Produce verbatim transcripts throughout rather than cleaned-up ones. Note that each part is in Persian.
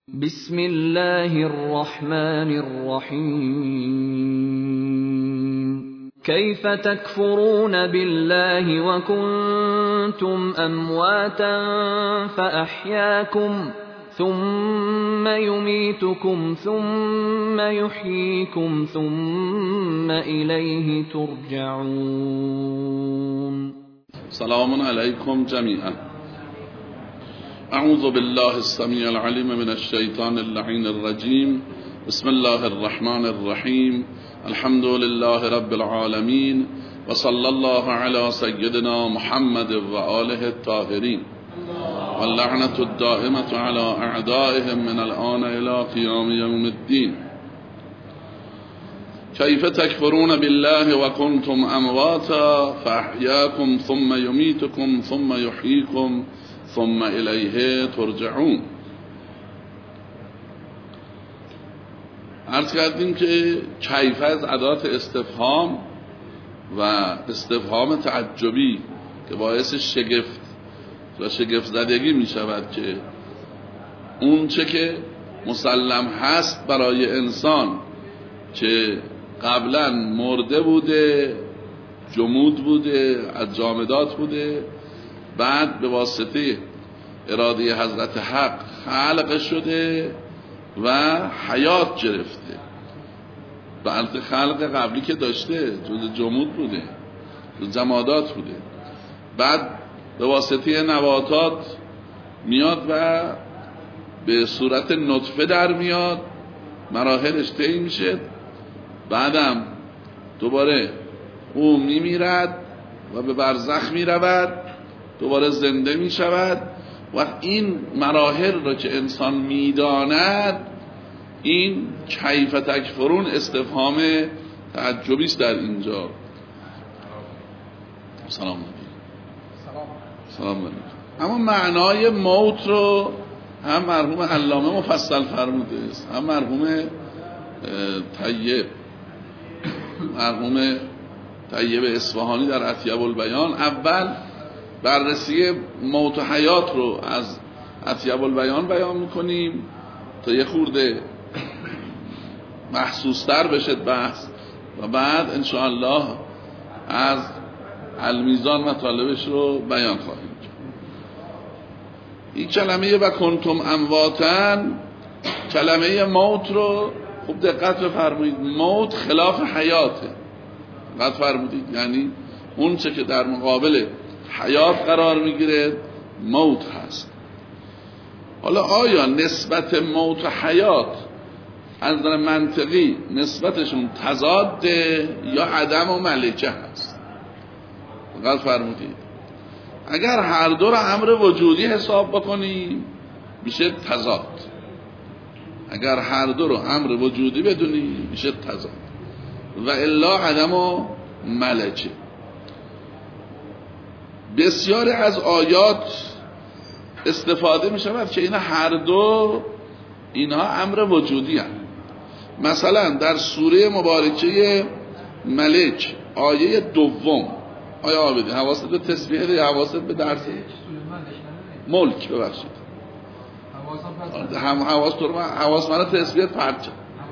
بسم الله الرحمن الرحيم كيف تكفرون بالله وكنتم أمواتا فأحياكم ثم يميتكم ثم يحييكم ثم إليه ترجعون. سلام عليكم جميعا. اعوذ بالله السميع العليم من الشيطان اللعين الرجيم. بسم الله الرحمن الرحيم. الحمد لله رب العالمين وصلى الله على سيدنا محمد وآله الطاهرين واللعنة الدائمة على أعدائهم من الآن إلى قيام يوم الدين. كيف تكفرون بالله وكنتم أمواتا فأحياكم ثم يميتكم ثم يحييكم ثم الیه ترجعون. عرض کردیم که کیف از ادات استفهام و استفهام تعجبی که باعث شگفت و شگفت زدگی می شود که اون چه که مسلم هست برای انسان که قبلا مرده بوده، جمود بوده، از جامدات بوده، بعد به واسطه اراده حضرت حق خلق شده و حیات گرفته. بعد خلق قبلی که داشته جز جمود بوده، جز جمادات بوده، بعد به واسطه نباتات میاد و به صورت نطفه در میاد، مراحلش طی میشه، بعدم دوباره او میمیرد و به برزخ میرود، دوباره زنده می شود. و این مراحل را که انسان میداند، این کیف تکفرون استفهام تعجبی است در اینجا. سلام علیکم. سلام علیکم. اما معنای موت رو هم مرحوم علامه مفصل فرموده است، هم مرحوم طیب مرحوم طیب اصفهانی در اطیب البیان. اول بررسی موت و حیات رو از اطیب البیان بیان میکنیم تا یه خورده محسوستر بشه بحث، و بعد انشاءالله از المیزان مطالبش رو بیان خواهیم کرد. این کلمه و کنتم امواتن، کلمه موت رو خوب دقت بفرمایید. موت خلاف حیاته. دقت فرمودید، یعنی اون چه که در مقابل حیات قرار میگیره موت هست. حالا آیا نسبت موت و حیات از نظر منطقی نسبتشون تضاده یا عدم و ملکه هست؟ دقت فرمودید. اگر هر دو را امر وجودی حساب بکنیم میشه تضاد، اگر هر دو رو امر وجودی بدونیم میشه تضاد، و الا عدم و ملکه. بسیاری از آیات استفاده می شود که این هر دو اینها امر وجودی هست. مثلا در سوره مبارکه ملک آیه دوم، آیه آبدی حواست به تسبیح یا حواست به درس ملک ببخشید هم حواست تو رو حواست من تسبیح پرچه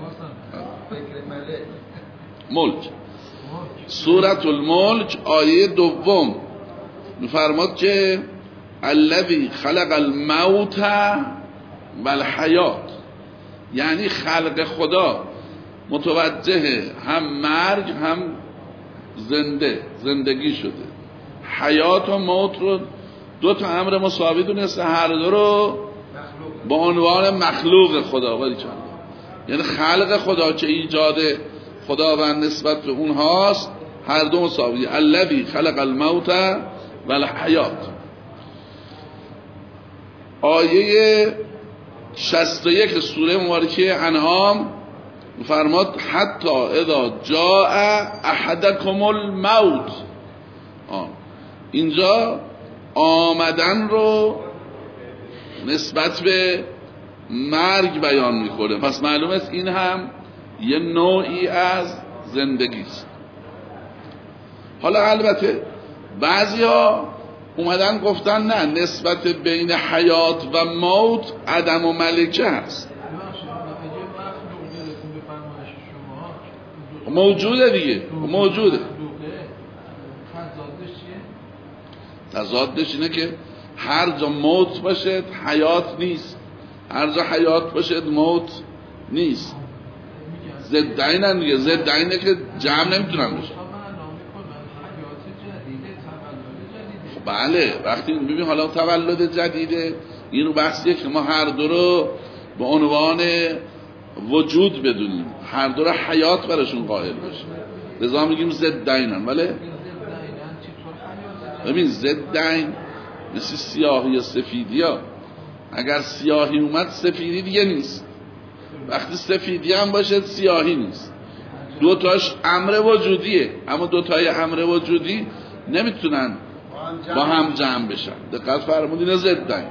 ملک سورة الملک آیه دوم میفرماد که الذی خلق الموت و الحیات، یعنی خلق خدا متوجه هم مرگ هم زنده زندگی شده. حیات و موت رو دو تا امر مساوی دونسته، هر دو رو با عنوان مخلوق خدا ولی چند، یعنی خلق خدا که ایجاد خداوند نسبت به اونهاست، هر دو مساوی. الذی خلق الموت و الحیات. آیه شصت و یک سوره مبارکه انعام فرماد حتی اذا جاء احدکم الموت. آه. اینجا آمدن رو نسبت به مرگ بیان میکنه، پس معلوم است این هم یه نوعی از زندگی است. حالا البته بعضی ها اومدن گفتن نه، نسبت بین حیات و موت عدم و ملکه هست. موجوده دیگه، موجوده. تضادش اینه که هر جا موت باشه حیات نیست، هر جا حیات باشه موت نیست. ضدعینن دیگه. ضدعینه که جمع نمیتونن بشه. بله وقتی ببین حالا تولد جدیده، این رو بحثیه که ما هر دو رو به عنوان وجود بدونیم، هر دو رو حیات براشون قائل باشیم، لذا میگیم ضدعینن. ولی ببین ضدعین مثل سیاهی یا سفیدی ها، اگر سیاهی اومد سفیدی دیگه نیست، وقتی سفیدی هم باشه سیاهی نیست. دوتاش امر وجودیه، اما دوتای امر وجودی نمیتونن با هم جمع بشن. دقت فرمودین؟ ضدن.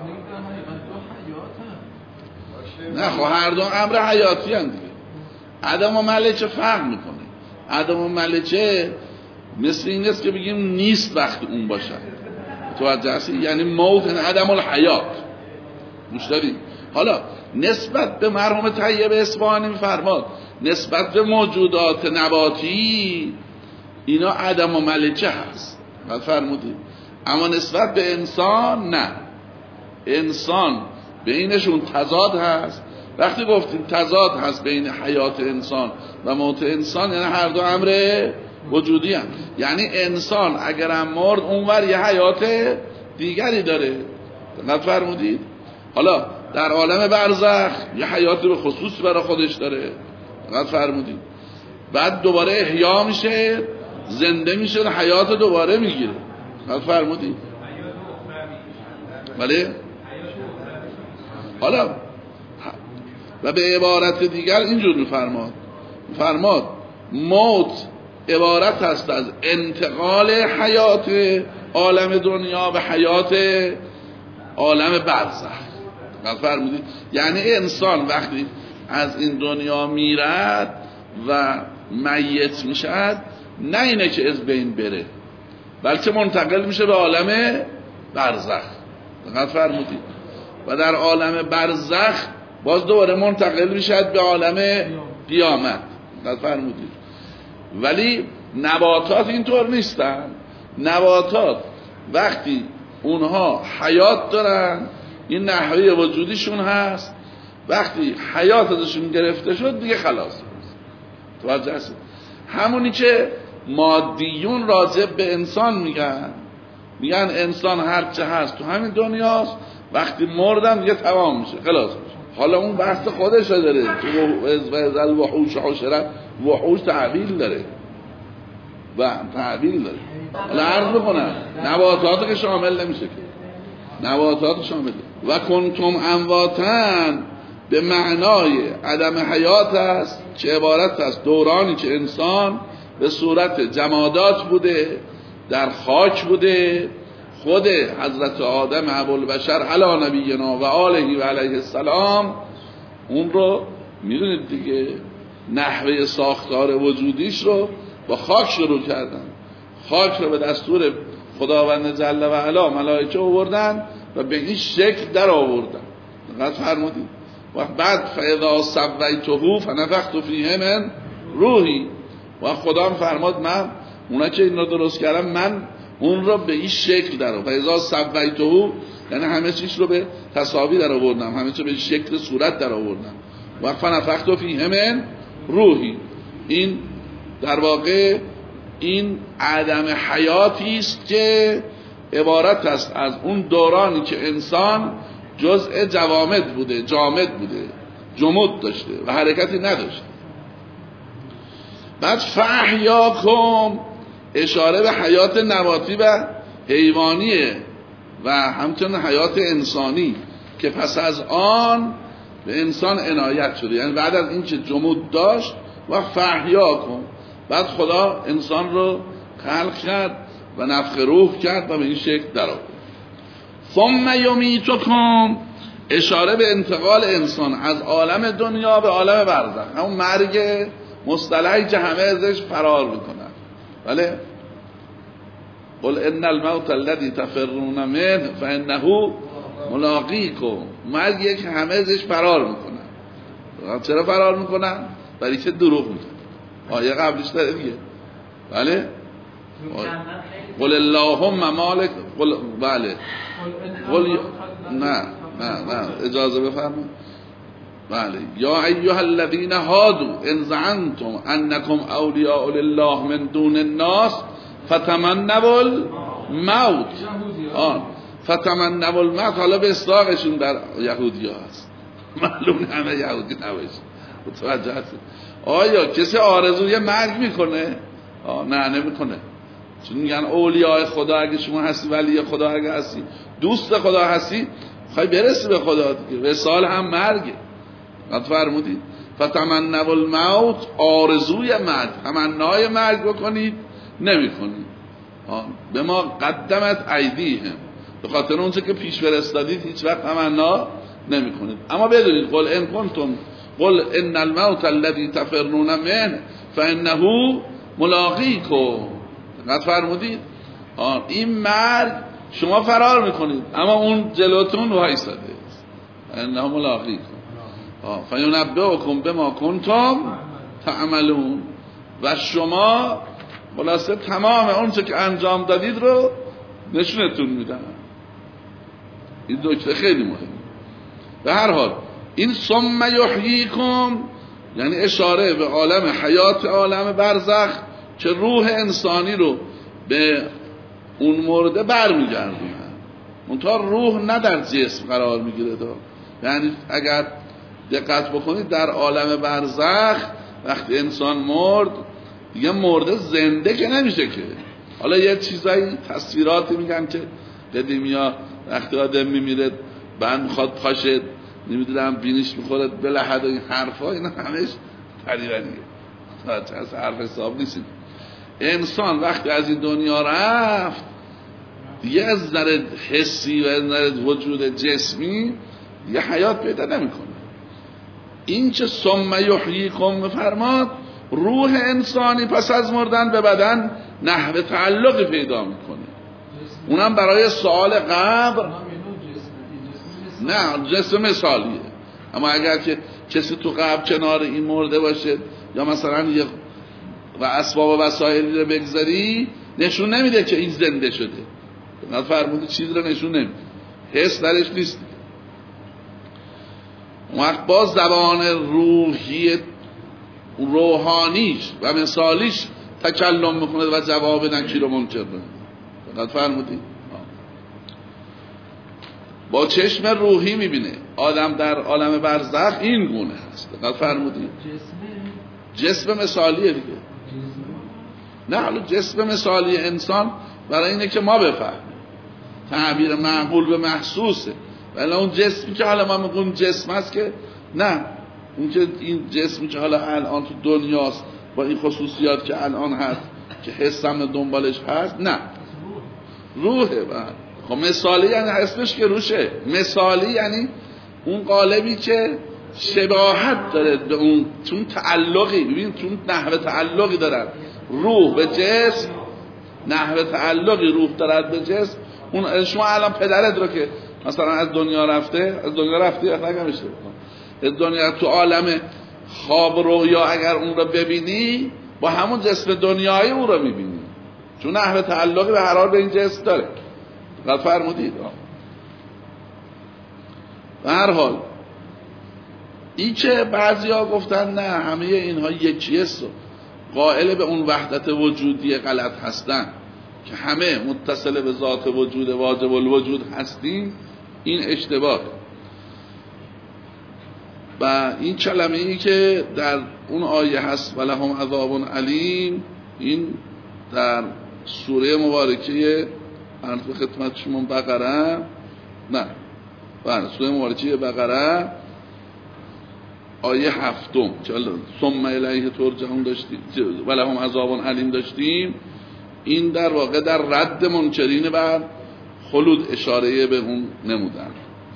نه خب هر دو امر حیاتی هم دیگه. عدم و ملکه فرق میکنه. عدم و ملکه مثل این است که بگیم نیست وقتی اون باشن. توجه هستی؟ یعنی موت یعنی عدم الحیات. گوش دارید؟ حالا نسبت به مرحوم طیب اصفهانی میفرماد نسبت به موجودات نباتی اینا عدم و ملکه هست. بعد فرمودید اما نسبت به انسان نه، انسان بینشون تضاد هست. وقتی گفتیم تضاد هست بین حیات انسان و موت انسان یعنی هر دو امر وجودی هم. یعنی انسان اگرم مرد اونور یه حیات دیگری داره. دقت فرمودید؟ حالا در عالم برزخ یه حیات به خصوص برای خودش داره. دقت فرمودید؟ بعد دوباره احیا میشه، زنده میشه، حیات دوباره میگیره. دقت فرمودید؟ بله؟ حالا و به عبارت دیگر اینجور میفرماد میفرماد موت عبارت هست از انتقال حیات عالم دنیا به حیات عالم برزخ. دقت فرمودید؟ یعنی انسان وقتی از این دنیا میرد و میت میشد نه اینه که از بین بره، بلکه منتقل میشه به عالم برزخ. دقت فرمودید؟ و در عالم برزخ باز دوباره منتقل میشد به عالم قیامت. دقت فرمودید؟ ولی نباتات اینطور نیستن. نباتات وقتی اونها حیات دارن این نحوه وجودیشون هست، وقتی حیات ازشون گرفته شد دیگه خلاص. توجه هستید؟ همونی که مادیون راجع به انسان میگن، میگن انسان هرچه هست تو همین دنیاست، وقتی مردن دیگه تمام میشه، خلاص میشه. حالا اون بحث خودش داره، تو از الوحوش حشرت وحوش تعبیل داره و تعبیل داره. حالا عرض بکنم نباتات که شامل نمیشه که، نباتات شامل و کنتم امواتن به معنای عدم حیات است که عبارت است دورانی که انسان به صورت جمادات بوده، در خاک بوده. خود حضرت آدم ابوالبشر علی نبینا و آله و علیه السلام اون رو میدونید دیگه، نحوه ساختار وجودیش رو با خاک شروع کردن. خاک رو به دستور خداوند جل و علا ملائکه آوردن و به این شکل در آوردن. دقت فرمودید؟ و بعد فاذا سویته فنفخت فیه من روحی، و خدا فرماد من اونا که این رو درست کردم من اون رو به این شکل در آوردم. فاذا سویته یعنی همه چیز رو به تساوی در آوردم، همه چیز به شکل صورت در آوردم. و فنفخت فیه من روحی، این در واقع این عدم حیاتی است که عبارت است از اون دورانی که انسان جزء جوامد بوده، جامد بوده، جمود داشته و حرکتی نداشته. بعد فاحیاکم اشاره به حیات نباتی و حیوانیه و همچنین حیات انسانی که پس از آن به انسان عنایت شده. یعنی بعد از این که جمود داشت و فاحیاکم، بعد خدا انسان رو خلق کرد و نفخ روح کرد و به این شکل در آورد. ثم یمیتکم اشاره به انتقال انسان از عالم دنیا به عالم برزخ، همون مرگ مصطلحی که همه ازش فرار میکنن. بله قل ان الموت الذي تفرون منه فانه ملاقیکم. مرگیه که همه ازش فرار میکنن. چرا فرار میکنن؟ برای که دروغ میگن. آیه قبلش داره دیگه. بله قل اللهم مالک قل بله قل نه نه نه اجازه بفرمایید. بله یا ایها الذین هادوا ان زعمتم انکم اولیاء لله من دون الناس فتمنوا الموت. آن فتمنوا الموت حالا به اصلاحشون در یهودی ها هست. معلوم همه یهودی نباشه. متوجه هستید؟ آیا کسی آرزوی مرگ میکنه؟ آه نه نمیکنه. چون میگن اولیاء خدا اگه شما هستی، ولی خدا اگه هستی، دوست خدا هستی، خواهی برسی به خدا دیگه. وصال هم مرگه. قد فرمودید فتمنوا الموت، آرزوی مرگ، تمنای مرگ بکنید نمیکنید. به ما قدمت ایدیهم، به خاطر اونچه که پیش فرستادید هیچ وقت تمنا نمیکنید. اما بدونید قل ان کنتم قل ان الموت الذي تفرون منه فانه ملاقیکم. قد فرمودید این مرگ شما فرار میکنید اما اون جلوتون وایساده است. انه ملاقیکم فینبئکم بما کنتم تعملون. و شما خلاصه تمام اون چه که انجام دادید رو نشونتون میدن. این نکته خیلی مهمه. به هر حال این ثم یحییکم یعنی اشاره به عالم حیات، عالم برزخ که روح انسانی رو به اون مرده برمیگردونن. منتها روح نه در جسم قرار میگیره. یعنی اگر دقت بکنید در عالم برزخ وقتی انسان مرد دیگه مرده زنده که نمیشه که. حالا یه چیزایی تصویراتی میگن که قدیمیا وقتی آدم میمیره بعد میخواد پاشه نمیدونم بینیش میخوره بلحد و این حرفا، اینا همش تریبنیه، چه حرف حساب نیست. انسان وقتی از این دنیا رفت دیگه از نظر حسی و از نظر وجود جسمی دیگه حیات پیدا نمیکنه. این چه ثم یحییکم فرماد، روح انسانی پس از مردن به بدن نحو تعلق پیدا میکنه. اونم برای سوال قبر نه جسم مثالیه. اما اگر که کسی تو قبر کنار این مرده باشه یا مثلا یه و اسباب و وسایلی رو بگذاری نشون نمیده که این زنده شده. نه فرموده چیز رو نشون نمیده، حس درش نیست. وقت با زبان روحی روحانیش و مثالیش تکلم میکنه و جواب نکیر و منکر میده. فقط فرمودید با چشم روحی میبینه. آدم در عالم برزخ این گونه هست. فقط فرمودید جسم مثالیه دیگه. نه حالا جسم مثالی انسان برای اینه که ما بفهمیم، تعبیر معقول به محسوسه. ولی اون جسمی که حالا ما میگیم جسم هست که نه، اون که این جسمی که حالا الان تو دنیاست با این خصوصیات که الان هست که حسم دنبالش هست، نه روحه. بعد خب مثالی یعنی اسمش که روشه. مثالی یعنی اون قالبی که شباهت داره به اون، چون تعلقی، ببین چون نحوه تعلقی دارن روح به جسم، نحوه تعلقی روح دارد به جسم. اون شما الان پدرت رو که مثلا از دنیا رفته، از دنیا رفتی نگمشته از دنیا تو عالم خواب رویا اگر اون رو ببینی با همون جسم دنیایی اون رو میبینی، چون نحوه تعلقی به هر حال به این جسم داره. قد فرمودید به هر حال این که بعضی ها گفتن نه همه اینها یکیه است و قائل به اون وحدت وجودی غلط هستن که همه متصل به ذات وجود واجب الوجود هستیم، این اشتباهه. و این کلمه ای که در اون آیه هست ولهم عذاب علیم، این در سوره مبارکه عرض به خدمت شما بقره، نه بله سوره مبارکه بقره آیه هفتم که ثم الیه ترجعون داشتیم ولهم عذاب علیم داشتیم، این در واقع در رد منکرین بر خلود اشاره به اون نمودن.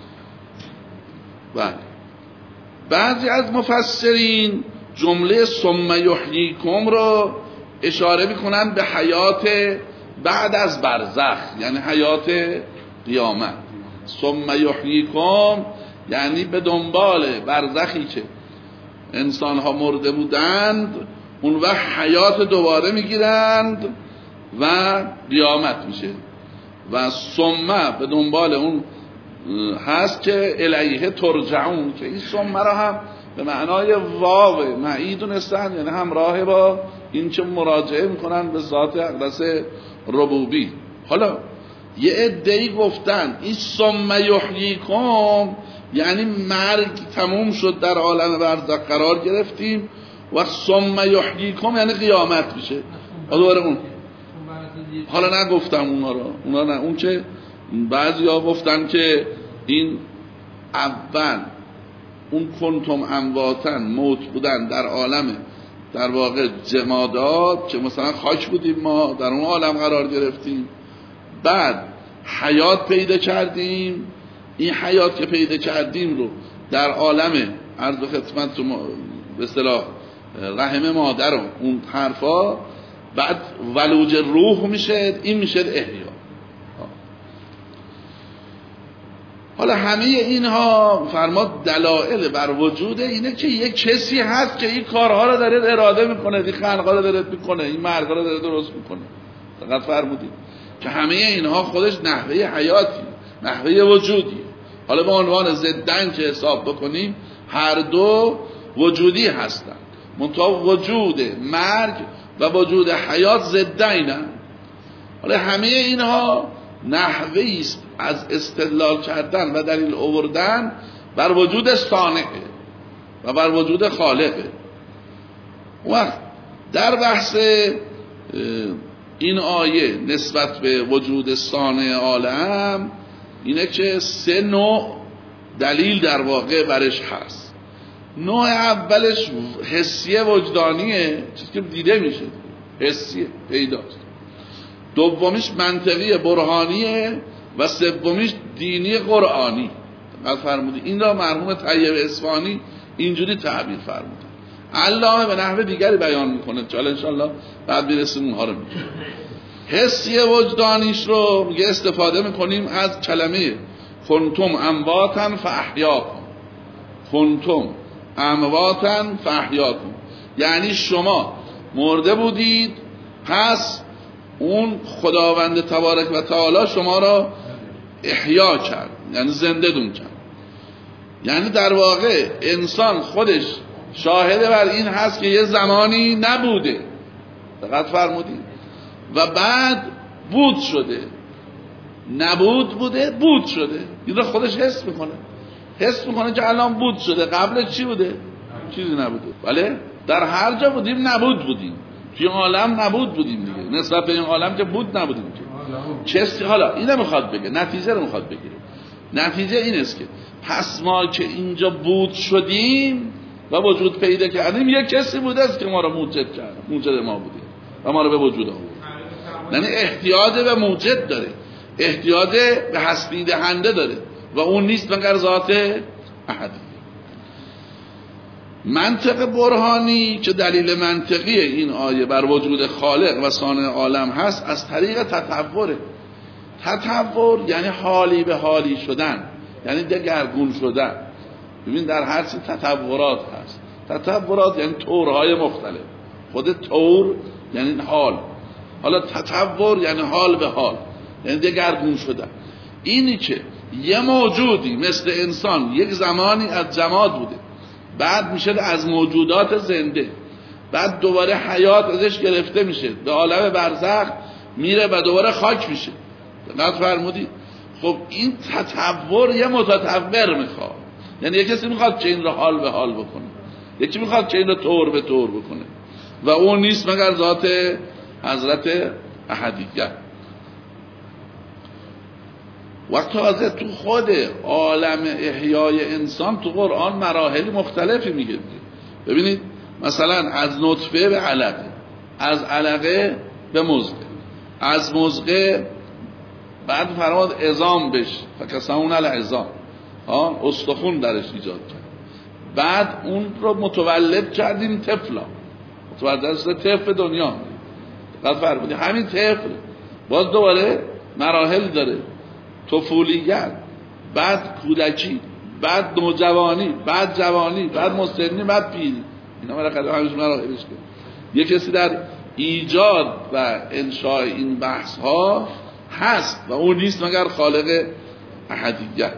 بله بعضی از مفسرین جمله ثم یحییکم رو اشاره میکنن به حیات بعد از برزخ یعنی حیات قیامت. ثم یحییکم یعنی به دنبال برزخی که انسان ها مرده بودند اون وقت حیات دوباره میگیرند و قیامت میشه. و ثم به دنبال اون هست که الیه ترجعون، که این ثم را هم به معنای واو معی دونستن، یعنی همراه با این چه مراجعه میکنن به ذات اقدس ربوبی. حالا یه عده‌ای گفتن این ثم یحییکم یعنی مرگ تموم شد، در عالم برزخ قرار گرفتیم و ثم یحییکم یعنی قیامت میشه. دوباره اون حالا نگفتم اونا رو، اونا نه، اون که بعضیا گفتن که این اول اون کنتم امواتن موت بودن در عالم در واقع جمادات که مثلا خاک بودیم ما در اون عالم قرار گرفتیم، بعد حیات پیدا کردیم، این حیات که پیدا کردیم رو در عالم عرض و خدمت به اصطلاح رحم مادر و اون حرفا، بعد ولوج روح میشه، این میشه احیا. حالا همه اینها فرماد دلائل بر وجود اینه که یک کسی هست که این کارها رو داره اراده میکنه، این خلقا رو داره میکنه، این مرگا رو داره درست میکنه. فقط فرمودید که همه اینها خودش نحوه حیاتی، نحوه وجودی. حالا به عنوان ضدن که حساب بکنیم هر دو وجودی هستن، منتها وجود مرگ و وجود حیات ضدینن. حالا همه اینها نحوهی است از استدلال کردن و دلیل آوردن بر وجود صانعه و بر وجود خالقه. وقت در بحث این آیه نسبت به وجود صانع عالم اینه که سه نوع دلیل در واقع برش هست. نوع اولش حسیه وجدانیه، چیزی که دیده میشه، حسیه پیداست. دومیش منطقی برهانیه و سومیش دینی قرآنی. قد فرمودی این را مرحوم طیب اصفهانی اینجوری تعبیر فرمودن. علامه به نحو دیگری بیان میکنه که ان شاء الله بعد برسیم اونها رو میگه. حسی وجدانیش رو میگه استفاده میکنیم از کلمه کنتم امواتن فاحیاکم. کنتم امواتن فاحیاکم یعنی شما مرده بودید، پس اون خداوند تبارک و تعالی شما را احیا کرد، یعنی زنده دون کرد. یعنی در واقع انسان خودش شاهد بر این هست که یه زمانی نبوده، دقت فرمودید، و بعد بود شده. نبود بوده، بود شده. این را خودش حس میکنه، حس میکنه که الان بود شده، قبل چی بوده؟ چیزی نبوده. بله در هر جا بودیم نبود بودیم، توی عالم نبود بودیم دیگه، نسبت به این عالم که بود نبودیم که چستی. حالا اینو میخواد بگه، نتیجه رو میخواد بگیره. نتیجه این است که پس ما که اینجا بود شدیم و وجود پیدا کردیم، یک کسی بوده است که ما رو موجد کرد، موجد ما بوده و ما رو به وجود آورد. یعنی احتیاج به موجد داره، احتیاج به هستی دهنده داره و اون نیست مگر ذات احدی. منطق برهانی که دلیل منطقی این آیه بر وجود خالق و صانع عالم هست از طریق تطوره. تطور یعنی حالی به حالی شدن، یعنی دگرگون شدن. ببین در هر چیز تطورات هست. تطورات یعنی طورهای مختلف. خود طور یعنی حال، حالا تطور یعنی حال به حال، یعنی دگرگون شدن. اینی که یه موجودی مثل انسان یک زمانی از جماد بوده، بعد میشه از موجودات زنده، بعد دوباره حیات ازش گرفته میشه، به عالم برزخ میره و دوباره خاک میشه. دقت فرمودید؟ خب این تطور یه متطور میخواد، یعنی یه کسی میخواد که این رو حال به حال بکنه، یکی میخواد که این رو طور به طور بکنه و اون نیست مگر ذات حضرت احدیه. وقت تازه تو خود عالم احیای انسان تو قرآن مراحل مختلفی میگه. ببینید مثلا از نطفه به علقه، از علقه به مضغه، از مضغه بعد فرماد عظام بش فکسون العظام، ها استخون درش ایجاد کرد، بعد اون رو متولد کردیم طفلا، متولد شده طفل دنیا. بعد فرمود همین طفل باز دوباره مراحل داره، طفولیت، بعد کودکی، بعد نوجوانی، بعد جوانی، بعد مسنی، بعد پیری. اینا بالاخره همش مراحلش که یک کسی در ایجاد و انشاء این بحث ها هست و اون نیست مگر خالق احدیت.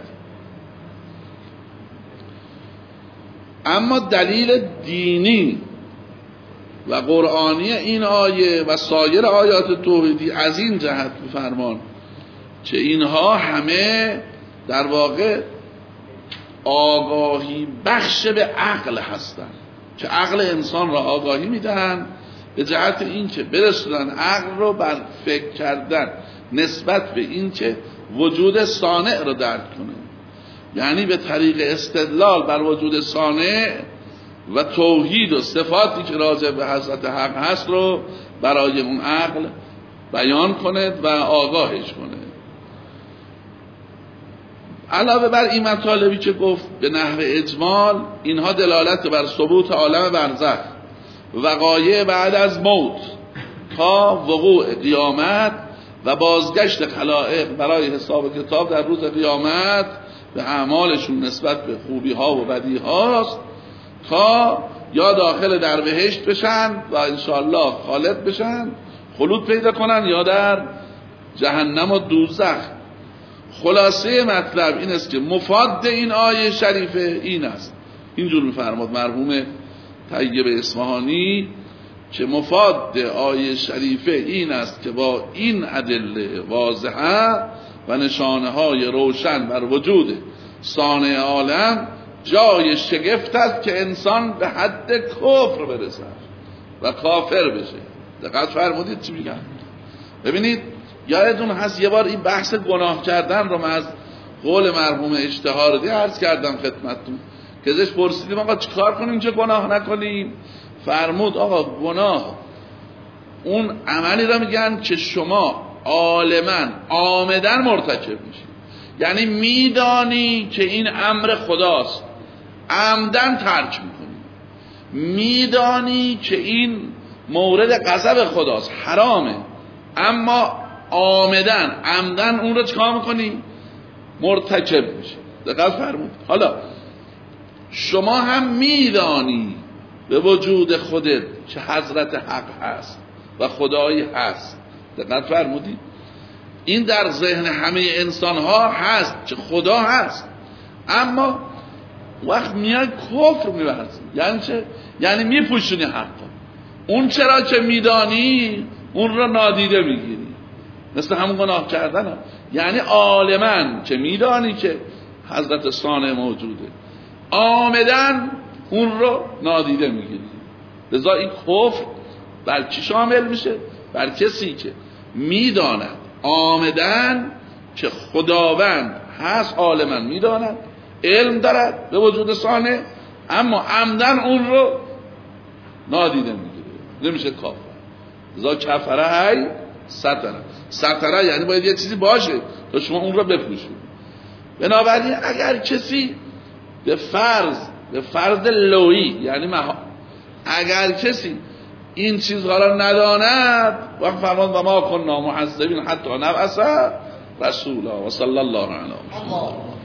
اما دلیل دینی و قرآنی این آیه و سایر آیات توحیدی از این جهت بفرمان که اینها همه در واقع آگاهی بخش به عقل هستند، که عقل انسان را آگاهی میدهند به جهت این که برسونن عقل رو بر فکر کردن نسبت به این که وجود صانع رو درک کنه، یعنی به طریق استدلال بر وجود صانع و توحید و صفاتی که راجع به حضرت حق هست رو برای اون عقل بیان کند و آگاهش کنه. علاوه بر این مطالبی که گفت به نحو اجمال، اینها دلالت بر ثبوت عالم برزخ، وقایع بعد از موت تا وقوع قیامت و بازگشت خلائق برای حساب کتاب در روز قیامت به اعمالشون نسبت به خوبی ها و بدی هاست، تا یا داخل در بهشت بشن و انشاءالله خالد بشن، خلود پیدا کنن، یا در جهنم و دوزخ. خلاصه مطلب این است که مفاد این آیه شریفه این است، اینجور می‌فرماد مرحوم طیب اصفهانی که مفاد آیه شریفه این است که با این ادله واضحه و نشانه های روشن بر وجود صانع عالم جای شگفت است که انسان به حد کفر برسه و کافر بشه. دقت فرمودید چی میگم؟ ببینید یادتون هست یه بار این بحث گناه کردن رو من از قول مرحوم اجتهادی عرض کردم خدمتتون که ازش پرسیدیم آقا چیکار کنیم چه گناه نکنیم؟ فرمود آقا گناه اون عملی رو میگن که شما عالماً عامداً مرتکب میشی، یعنی میدانی که این امر خداست عمدن ترک میکنی، میدانی که این مورد غضب خداست حرامه، اما عامدن عمدن اون رو چکار میکنی؟ مرتکب میشی. دقیق فرمود. حالا شما هم میدانی به وجود خودت که حضرت حق هست و خدایی هست. دقت فرمودی؟ این در ذهن همه انسان ها هست که خدا هست، اما وقت میاد کفر می‌ورزی. یعنی چه؟ یعنی میپوشونی حقا. اون چرا که میدانی اون رو نادیده میگیری، مثل همون گناه کردن ها. یعنی عالماً که میدانی که حضرت صانع موجوده، عامداً اون رو نادیده میگیری. لذا این کفر بر چی شامل میشه؟ بر کسی که میداند عامداً که خداوند هست، عالماً میداند، علم دارد به وجود صانع، اما عمدن اون رو نادیده میگیره، نمیشه کافر. لذا کفره هی ستره. ستره یعنی باید یه چیزی باشه تا شما اون رو بپوشید. بنابراین اگر کسی به فرض به فرض لویی یعنی مها... اگر کسی این چیزها را نداند، وقت فرمان و ما کننا محذبین حتی نبعث رسولا و صلی الله علیه و